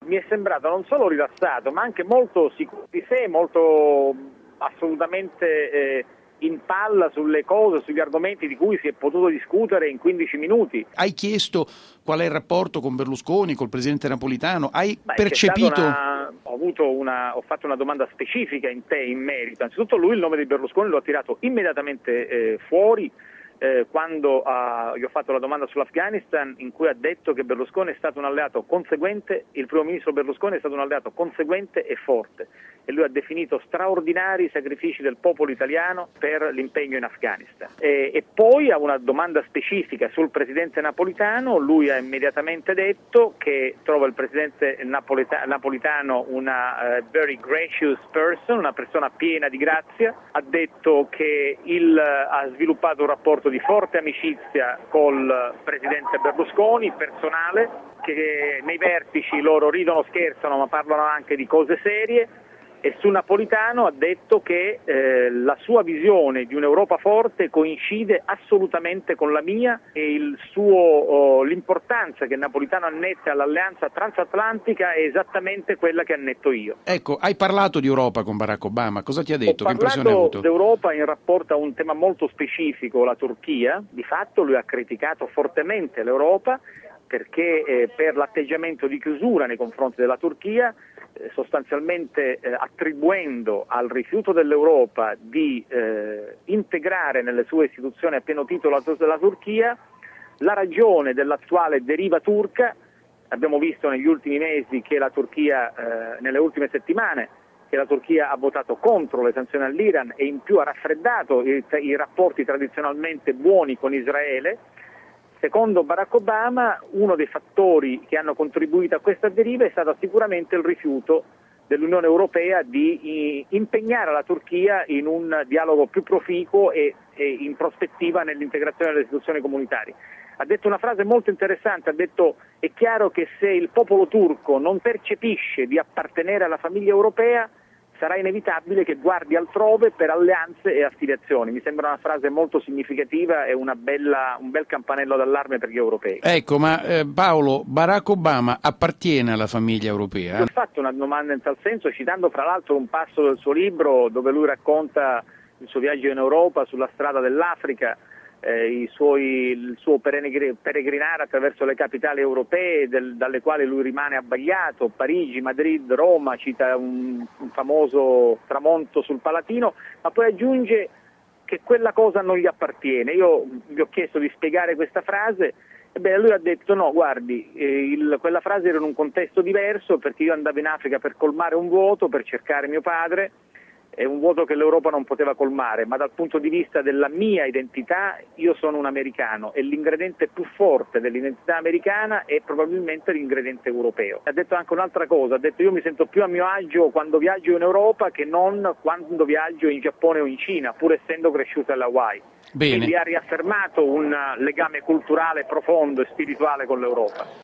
mi è sembrato non solo rilassato, ma anche molto sicuro di sé, molto assolutamente in palla sulle cose, sugli argomenti di cui si è potuto discutere in 15 minuti. Hai chiesto qual è il rapporto con Berlusconi, col presidente Napolitano? Hai Beh, percepito? Ho fatto una domanda specifica in merito. Anzitutto lui il nome di Berlusconi lo ha tirato immediatamente fuori quando gli ho fatto la domanda sull'Afghanistan, in cui ha detto che Berlusconi è stato un alleato conseguente, il primo ministro Berlusconi è stato un alleato conseguente e forte, e lui ha definito straordinari i sacrifici del popolo italiano per l'impegno in Afghanistan. E poi a una domanda specifica sul presidente Napolitano, lui ha immediatamente detto che trova il presidente Napolitano una very gracious person, una persona piena di grazia. Ha detto che ha sviluppato un rapporto di forte amicizia col presidente Berlusconi, personale, che nei vertici loro ridono, scherzano, ma parlano anche di cose serie. E su Napolitano ha detto che la sua visione di un'Europa forte coincide assolutamente con la mia, e l'importanza che Napolitano annette all'alleanza transatlantica è esattamente quella che annetto io. Ecco, hai parlato di Europa con Barack Obama, cosa ti ha detto? Che impressione hai Ho avuto? parlato d'Europa in rapporto a un tema molto specifico, la Turchia. Di fatto lui ha criticato fortemente l'Europa perché per l'atteggiamento di chiusura nei confronti della Turchia, sostanzialmente attribuendo al rifiuto dell'Europa di integrare nelle sue istituzioni a pieno titolo la Turchia, la ragione dell'attuale deriva turca. Abbiamo visto negli ultimi mesi che la Turchia, nelle ultime settimane, che la Turchia ha votato contro le sanzioni all'Iran e in più ha raffreddato i rapporti tradizionalmente buoni con Israele. Secondo Barack Obama, uno dei fattori che hanno contribuito a questa deriva è stato sicuramente il rifiuto dell'Unione Europea di impegnare la Turchia in un dialogo più proficuo e in prospettiva nell'integrazione delle istituzioni comunitarie. Ha detto una frase molto interessante, ha detto: è chiaro che se il popolo turco non percepisce di appartenere alla famiglia europea, sarà inevitabile che guardi altrove per alleanze e affiliazioni. Mi sembra una frase molto significativa e un bel campanello d'allarme per gli europei. Ecco, ma Paolo, Barack Obama appartiene alla famiglia europea? Gli ho fatto una domanda in tal senso, citando fra l'altro un passo del suo libro dove lui racconta il suo viaggio in Europa sulla strada dell'Africa, il suo peregrinare attraverso le capitali europee dalle quali lui rimane abbagliato, Parigi, Madrid, Roma, cita un famoso tramonto sul Palatino, ma poi aggiunge che quella cosa non gli appartiene. Io gli ho chiesto di spiegare questa frase, e lui ha detto: no, guardi, quella frase era in un contesto diverso, perché io andavo in Africa per colmare un vuoto, per cercare mio padre, è un vuoto che l'Europa non poteva colmare, ma dal punto di vista della mia identità io sono un americano e l'ingrediente più forte dell'identità americana è probabilmente l'ingrediente europeo. Ha detto anche un'altra cosa, ha detto: io mi sento più a mio agio quando viaggio in Europa che non quando viaggio in Giappone o in Cina, pur essendo cresciuto alle Hawaii. Bene. Quindi ha riaffermato un legame culturale profondo e spirituale con l'Europa.